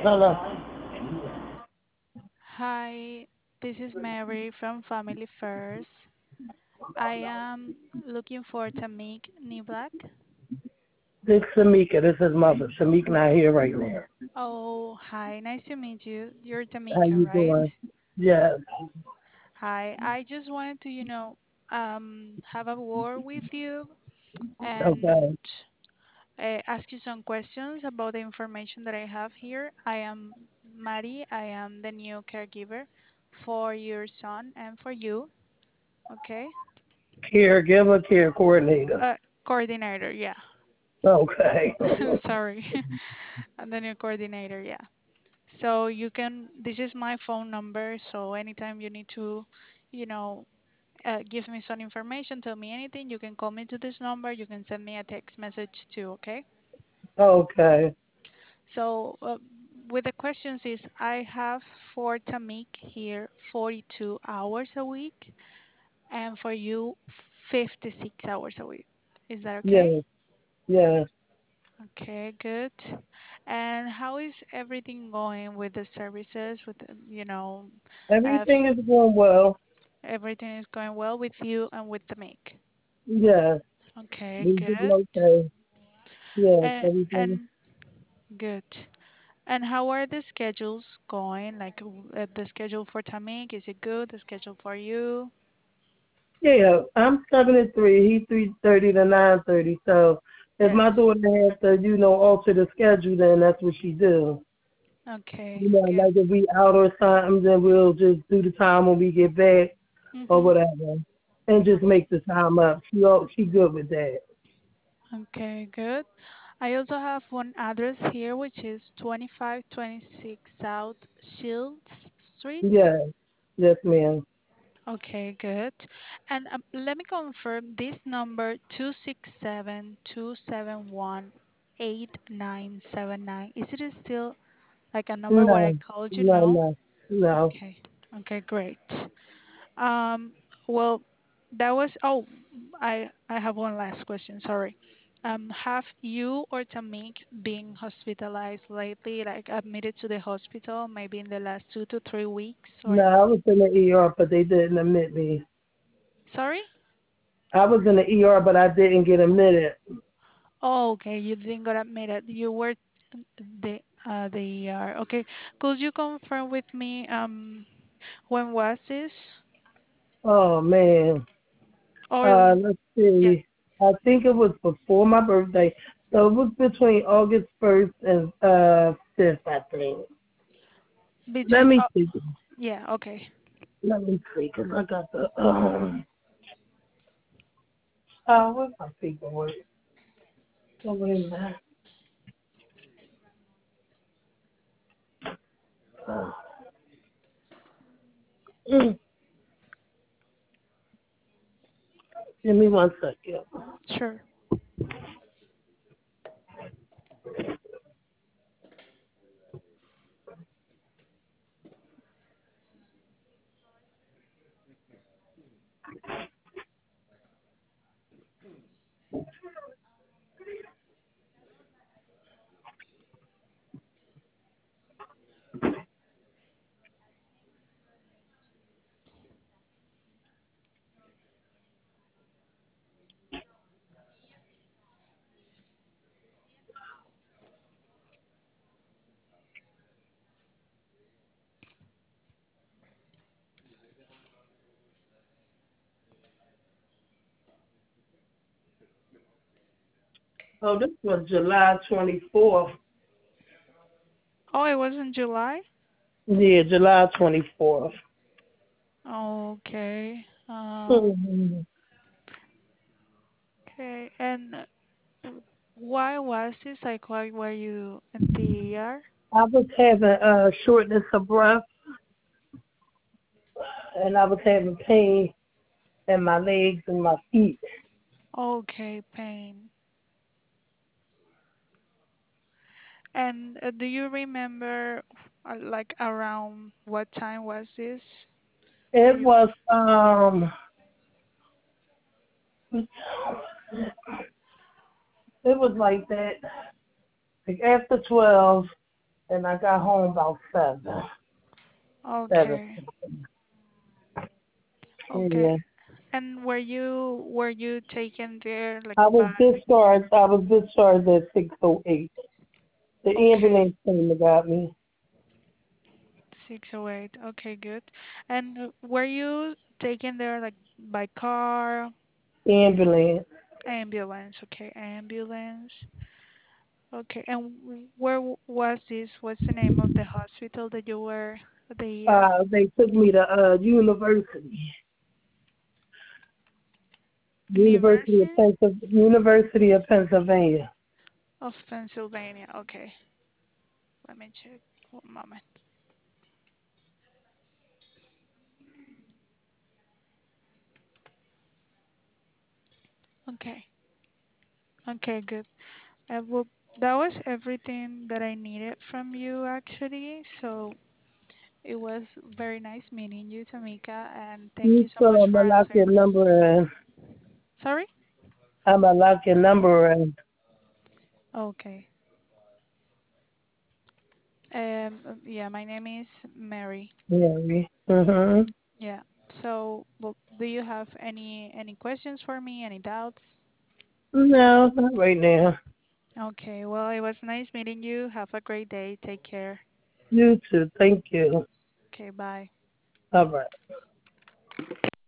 Hello. Hi, this is Mary from Family First. I am looking for Tamik Niblak. This is Shamika. This is mother. Shamika not here right now. Oh, hi, nice to meet you. You're How Tamika, you right? doing? Yes. Hi, I just wanted to, have a word with you and Okay. ask you some questions about the information that I have here. I am Mari. I am the new caregiver for your son and for you. Okay? Caregiver, care coordinator. Coordinator, yeah. Okay. Sorry. And the new coordinator, yeah. So you can, this is my phone number. So anytime you need to, you know, give me some information, tell me anything, you can call me to this number. You can send me a text message too, okay? Okay. So with the questions is I have for Tamik here 42 hours a week and for you 56 hours a week. Is that okay? Yes. Yes. Okay, good. And how is everything going with the services? Have Everything is going well. everything is going well with you and with the make. Yes. Okay, We doing good. okay. Yes. Everything. And good. And how are the schedules going? Like the schedule for Tamik, is it good? The schedule for you? Yeah. I'm 7 to 3. He's 3:30 to 9:30. So if my Yes. daughter has to, alter the schedule, then that's what she do. Okay, good. Like if we out or something, then we'll just do the time when we get back or Mm-hmm. whatever, and just make the time up. She good with that. Okay, good. I also have one address here, which is 2526 South Shields Street. Yes, yes, ma'am. Okay, good. And let me confirm this number 267-271-8979. Is it still like a number what I No, called you? no, No? no, no. Okay. Okay, great. Um, well, that was. Oh, I have one last question. Sorry. Have you or Tamik been hospitalized lately, like admitted to the hospital, maybe in the last 2 to 3 weeks or No, I anything? was in the ER, but they didn't admit me. Sorry? I was in the ER, but I didn't get admitted. Oh, okay. You didn't got admitted. You were the ER. Okay. Could you confirm with me when was this? Oh man. Or Let's yeah, see. I think it was before my birthday, so it was between August 1st and 5th, I think. Let between me see. yeah, okay. Let me see, cause I got the what's my paperwork? Oh, wait a minute. Uh, mm, Give me one second. Sure. Oh, this was July 24th. Oh, it was in July? Yeah, July 24th. Okay. Mm-hmm. Okay. And why was this? Like, why were you in the ER? I was having shortness of breath, and I was having pain in my legs and my feet. Okay, pain. And do you remember, like, around what time was this? It That you? was it was like that, like after 12. and I got home about 7. 7. Okay. Okay. Yeah. And were you taken there like I by was discharged. I was discharged at 6:08. The okay, ambulance came and got me. 608. Okay, good. And were you taken there like by car, Ambulance. ambulance? Okay, ambulance. Okay. And where was this? What's the name of the hospital that you were the They took me to university. University University of Pennsylvania. of Pennsylvania? Okay. Let me check. One moment. Okay. Okay, good. Well, that was everything that I needed from you, actually. So it was very nice meeting you, Tamika, and thank You you so saw much I'm for going to lock answering your my. number in. Sorry? I'm going to lock your number in. Okay. Yeah, my name is Mary. Mary. Mm-hmm. Yeah. So, well, do you have any questions for me? Any doubts? No, not right now. Okay. Well, it was nice meeting you. Have a great day. Take care. You too. Thank you. Okay. Bye. All right.